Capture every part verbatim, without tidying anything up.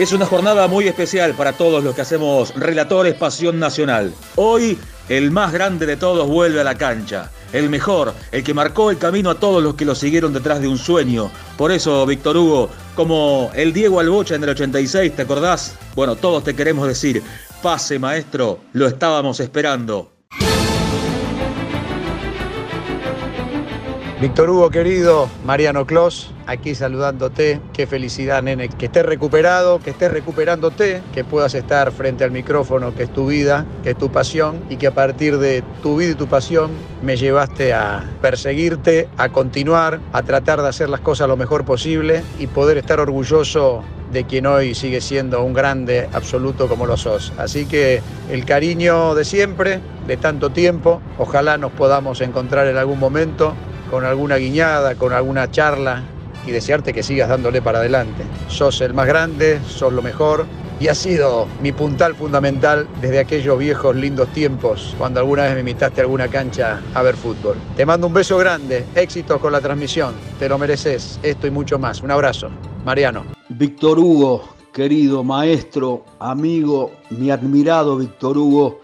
Es una jornada muy especial para todos los que hacemos Relatores Pasión Nacional. Hoy, el más grande de todos vuelve a la cancha. El mejor, el que marcó el camino a todos los que lo siguieron detrás de un sueño. Por eso, Víctor Hugo, como el Diego Albocha en el ochenta y seis, ¿te acordás? Bueno, todos te queremos decir, pase maestro, lo estábamos esperando. Víctor Hugo querido, Mariano Clos, aquí saludándote. Qué felicidad, nene, que estés recuperado, que estés recuperándote, que puedas estar frente al micrófono, que es tu vida, que es tu pasión, y que a partir de tu vida y tu pasión me llevaste a perseguirte, a continuar, a tratar de hacer las cosas lo mejor posible y poder estar orgulloso de quien hoy sigue siendo un grande absoluto como lo sos. Así que el cariño de siempre, de tanto tiempo, ojalá nos podamos encontrar en algún momento con alguna guiñada, con alguna charla, y desearte que sigas dándole para adelante. Sos el más grande, sos lo mejor, y has sido mi puntal fundamental desde aquellos viejos lindos tiempos, cuando alguna vez me invitaste a alguna cancha a ver fútbol. Te mando un beso grande, éxitos con la transmisión, te lo mereces, esto y mucho más. Un abrazo, Mariano. Víctor Hugo, querido maestro, amigo, mi admirado Víctor Hugo,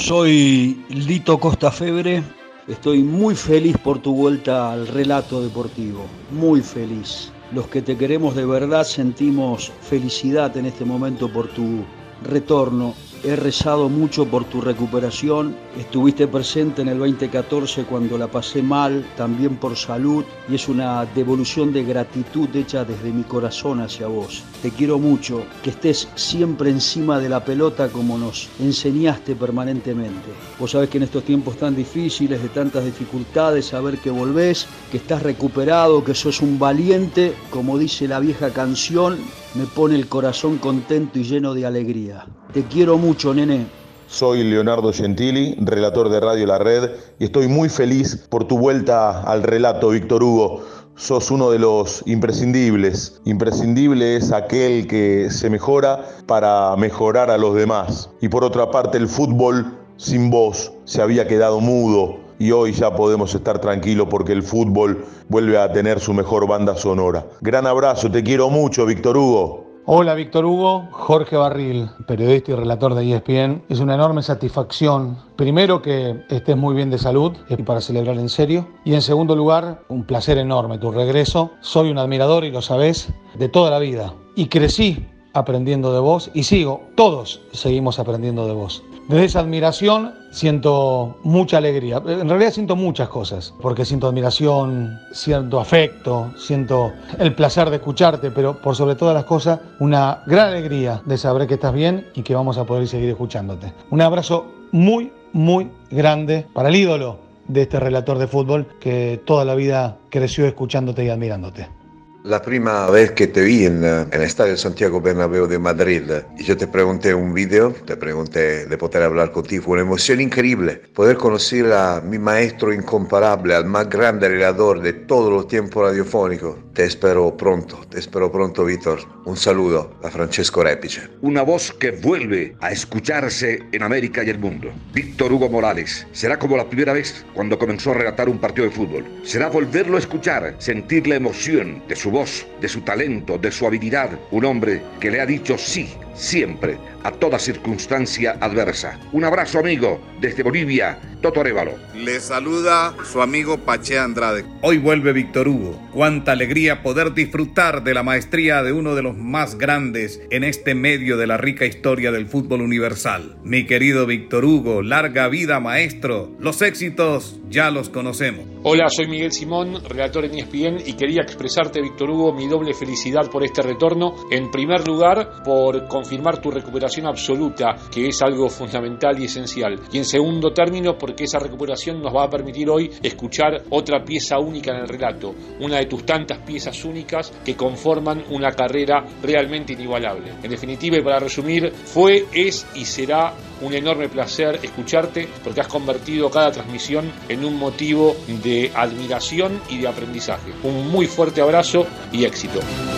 soy Lito Costa Febre. Estoy muy feliz por tu vuelta al relato deportivo, muy feliz. Los que te queremos de verdad sentimos felicidad en este momento por tu retorno. He rezado mucho por tu recuperación, estuviste presente en el veinte catorce cuando la pasé mal, también por salud, y es una devolución de gratitud hecha desde mi corazón hacia vos. Te quiero mucho, que estés siempre encima de la pelota como nos enseñaste permanentemente. Vos sabés que en estos tiempos tan difíciles, de tantas dificultades, saber que volvés, que estás recuperado, que sos un valiente, como dice la vieja canción, me pone el corazón contento y lleno de alegría. Te quiero mucho, nene. Soy Leonardo Gentili, relator de Radio La Red, y estoy muy feliz por tu vuelta al relato, Víctor Hugo. Sos uno de los imprescindibles. Imprescindible es aquel que se mejora para mejorar a los demás. Y por otra parte, el fútbol sin vos se había quedado mudo. Y hoy ya podemos estar tranquilos porque el fútbol vuelve a tener su mejor banda sonora. Gran abrazo, te quiero mucho, Víctor Hugo. Hola Víctor Hugo, Jorge Barril, periodista y relator de E S P N. Es una enorme satisfacción, primero que estés muy bien de salud, y para celebrar en serio, y en segundo lugar, un placer enorme tu regreso. Soy un admirador, y lo sabés, de toda la vida, y crecí aprendiendo de vos, y sigo, todos seguimos aprendiendo de vos. Desde esa admiración siento mucha alegría, en realidad siento muchas cosas, porque siento admiración, siento afecto, siento el placer de escucharte, pero por sobre todas las cosas, una gran alegría de saber que estás bien y que vamos a poder seguir escuchándote. Un abrazo muy, muy grande para el ídolo de este relator de fútbol que toda la vida creció escuchándote y admirándote. La prima vez que te vi en, en el Estadio Santiago Bernabéu de Madrid y yo te pregunté un video, te pregunté de poder hablar contigo, fue una emoción increíble poder conocer a mi maestro incomparable, al más grande relator de todos los tiempos radiofónicos. Te espero pronto, te espero pronto, Víctor. Un saludo a Francesco Repice. Una voz que vuelve a escucharse en América y el mundo. Víctor Hugo Morales. Será como la primera vez cuando comenzó a relatar un partido de fútbol. Será volverlo a escuchar, sentir la emoción de su voz, de su talento, de su habilidad. Un hombre que le ha dicho sí, siempre, a toda circunstancia adversa. Un abrazo, amigo, desde Bolivia, Toto Arévalo. Le saluda su amigo Pache Andrade. Hoy vuelve Víctor Hugo. Cuánta alegría poder disfrutar de la maestría de uno de los más grandes en este medio de la rica historia del fútbol universal. Mi querido Víctor Hugo, larga vida, maestro. Los éxitos ya los conocemos. Hola, soy Miguel Simón, relator en E S P N, y quería expresarte, Víctor Hugo, mi doble felicidad por este retorno. En primer lugar, por confirmar tu recuperación absoluta, que es algo fundamental y esencial. Y en segundo término, porque esa recuperación nos va a permitir hoy escuchar otra pieza única en el relato, una de tus tantas piezas únicas que conforman una carrera realmente inigualable. En definitiva, y para resumir, fue, es y será un enorme placer escucharte, porque has convertido cada transmisión en un motivo de admiración y de aprendizaje. Un muy fuerte abrazo y éxito.